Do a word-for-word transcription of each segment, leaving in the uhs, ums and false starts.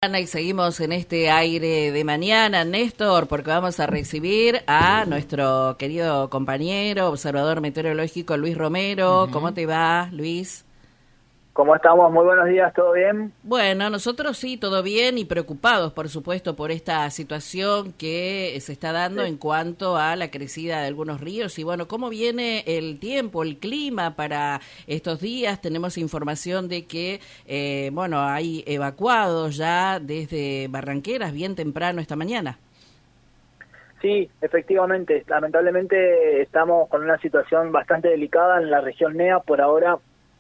Y seguimos en este aire de mañana, Néstor, porque vamos a recibir a nuestro querido compañero, observador meteorológico, Luis Romero. Uh-huh. ¿Cómo te va, Luis? ¿Cómo estamos? Muy buenos días, ¿todo bien? Bueno, nosotros sí, todo bien y preocupados, por supuesto, por esta situación que se está dando sí. en cuanto a la crecida de algunos ríos. Y bueno, ¿cómo viene el tiempo, el clima para estos días? Tenemos información de que, eh, bueno, hay evacuados ya desde Barranqueras bien temprano esta mañana. Sí, efectivamente, lamentablemente estamos con una situación bastante delicada en la región N E A por ahora.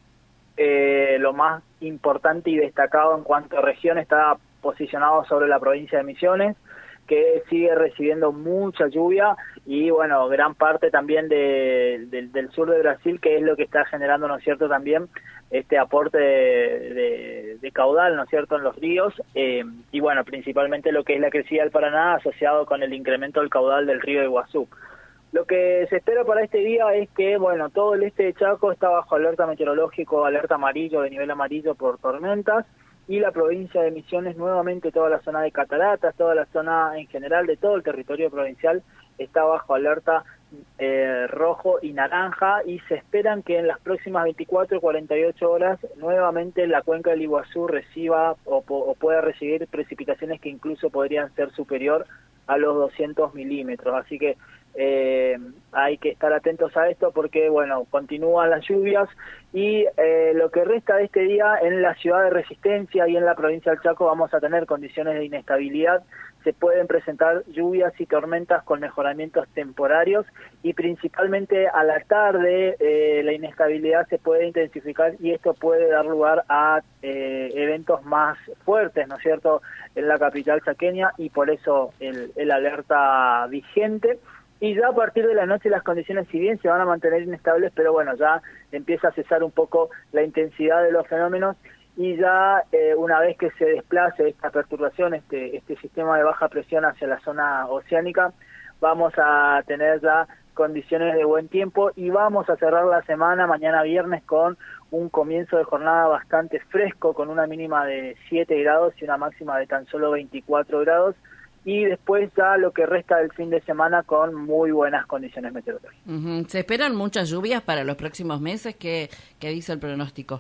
Eh, lo más importante y destacado en cuanto a región está posicionado sobre la provincia de Misiones, que sigue recibiendo mucha lluvia y bueno, gran parte también de, de, del sur de Brasil, que es lo que está generando, ¿no es cierto?, también este aporte de, de, de caudal, ¿no es cierto?, en los ríos, eh, y bueno, principalmente lo que es la crecida del Paraná asociado con el incremento del caudal del río Iguazú. Lo que se espera para este día es que, bueno, todo el este de Chaco está bajo alerta meteorológico, alerta amarillo, de nivel amarillo por tormentas, y la provincia de Misiones, nuevamente toda la zona de Cataratas, toda la zona en general de todo el territorio provincial está bajo alerta eh, rojo y naranja, y se esperan que en las próximas veinticuatro a cuarenta y ocho horas nuevamente la cuenca del Iguazú reciba o, o pueda recibir precipitaciones que incluso podrían ser superior a los doscientos milímetros, así que Eh, hay que estar atentos a esto porque, bueno, continúan las lluvias y eh, lo que resta de este día en la ciudad de Resistencia y en la provincia del Chaco vamos a tener condiciones de inestabilidad. Se pueden presentar lluvias y tormentas con mejoramientos temporarios y principalmente a la tarde eh, la inestabilidad se puede intensificar y esto puede dar lugar a eh, eventos más fuertes, ¿no es cierto?, en la capital chaqueña, y por eso el, el alerta vigente. Y ya a partir de la noche las condiciones, si bien se van a mantener inestables, pero bueno, ya empieza a cesar un poco la intensidad de los fenómenos y ya eh, una vez que se desplace esta perturbación, este, este sistema de baja presión hacia la zona oceánica, vamos a tener ya condiciones de buen tiempo y vamos a cerrar la semana mañana viernes con un comienzo de jornada bastante fresco, con una mínima de siete grados y una máxima de tan solo veinticuatro grados. Y después ya lo que resta del fin de semana con muy buenas condiciones meteorológicas. Uh-huh. ¿Se esperan muchas lluvias para los próximos meses? ¿Qué, qué dice el pronóstico?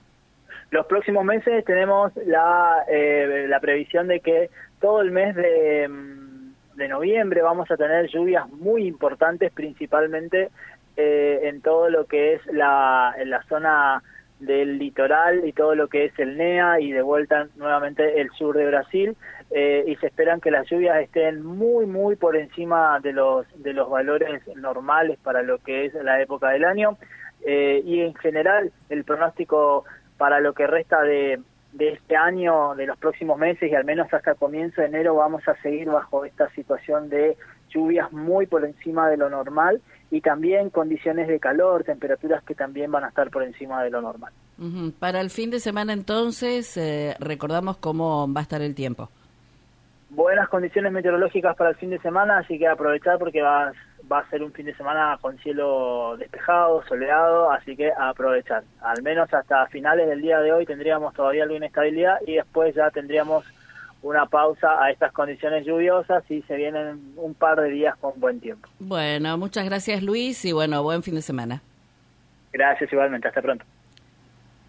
Los próximos meses tenemos la, eh, la previsión de que todo el mes de, de noviembre vamos a tener lluvias muy importantes, principalmente eh, en todo lo que es la, en la zona del litoral y todo lo que es el N E A y de vuelta nuevamente el sur de Brasil. Eh, y se esperan que las lluvias estén muy muy por encima de los de los valores normales para lo que es la época del año, eh, y en general el pronóstico para lo que resta de, de este año, de los próximos meses y al menos hasta comienzo de enero vamos a seguir bajo esta situación de lluvias muy por encima de lo normal y también condiciones de calor, temperaturas que también van a estar por encima de lo normal. Uh-huh. Para el fin de semana entonces, eh, recordamos cómo va a estar el tiempo. Buenas condiciones meteorológicas para el fin de semana, así que aprovechar porque va, va a ser un fin de semana con cielo despejado, soleado, así que a aprovechar. Al menos hasta finales del día de hoy tendríamos todavía alguna inestabilidad y después ya tendríamos una pausa a estas condiciones lluviosas y se vienen un par de días con buen tiempo. Bueno, muchas gracias Luis y bueno, buen fin de semana. Gracias igualmente, hasta pronto.